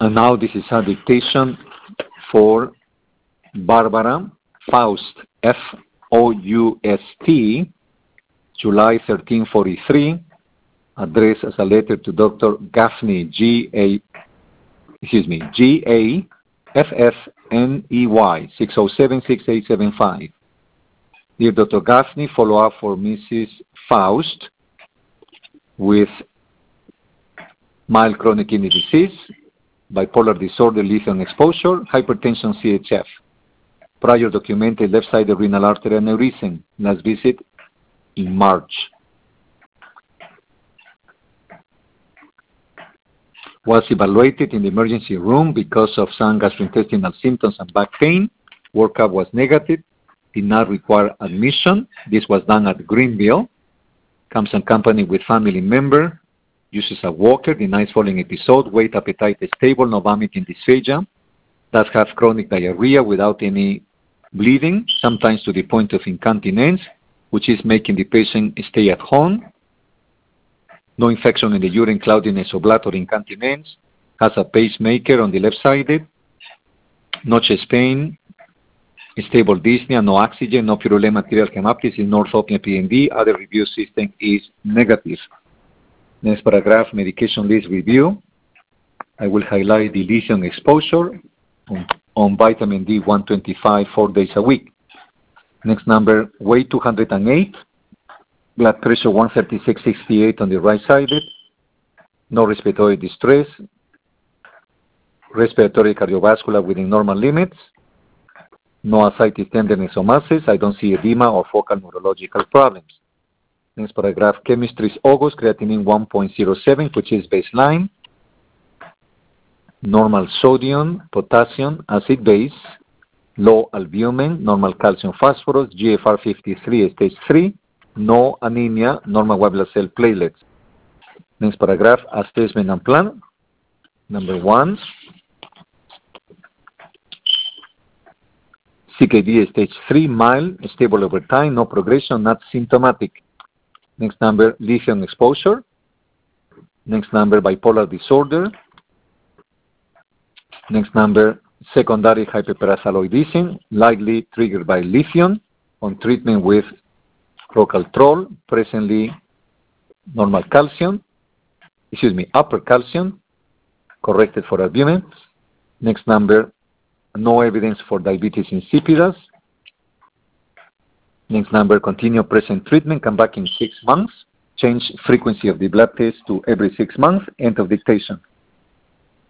And now this is a dictation for Barbara Faust, F-O-U-S-T, July 1343, addressed as a letter to Dr. Gaffney, G-A-F-F-N-E-Y, 607-6875. Dear Dr. Gaffney, follow up for Mrs. Faust with mild chronic kidney disease, bipolar disorder, lithium exposure, hypertension, CHF. Prior documented left-sided renal artery aneurysm. Last visit in March. Was evaluated in the emergency room because of some gastrointestinal symptoms and back pain. Workup was negative, did not require admission. This was done at Greenville. Comes accompanied with family member, uses a walker, denies falling episode, weight, appetite is stable, no vomiting, dysphagia. Does have chronic diarrhea without any bleeding, sometimes to the point of incontinence, which is making the patient stay at home. No infection in the urine, cloudiness or blood or incontinence. Has a pacemaker on the left side. No chest pain. Stable dyspnea, no oxygen, no purulent material hemoptysis, no orthopnea PND. Other review system is negative. Next paragraph, medication list review. I will highlight the lithium exposure on vitamin D 125 4 days a week. Next number, weight 208. Blood pressure 136/68 on the right side. No respiratory distress. Respiratory cardiovascular within normal limits. No ascites, tenderness, or masses. I don't see edema or focal neurological problems. Next paragraph, chemistry is August, creatinine 1.07, which is baseline. Normal sodium, potassium, acid base. Low albumin, normal calcium phosphorus, GFR 53, stage 3. No anemia, normal white blood cell platelets. Next paragraph, assessment and plan. Number 1. CKD stage 3, mild, stable over time, no progression, not symptomatic. Next number, lithium exposure. Next number, bipolar disorder. Next number, secondary hyperparathyroidism, likely triggered by lithium, on treatment with Procaltrol, presently normal calcium, upper calcium, corrected for albumin. Next number, no evidence for diabetes insipidus. Next number, continue present treatment, come back in 6 months, change frequency of the blood test to every 6 months, end of dictation.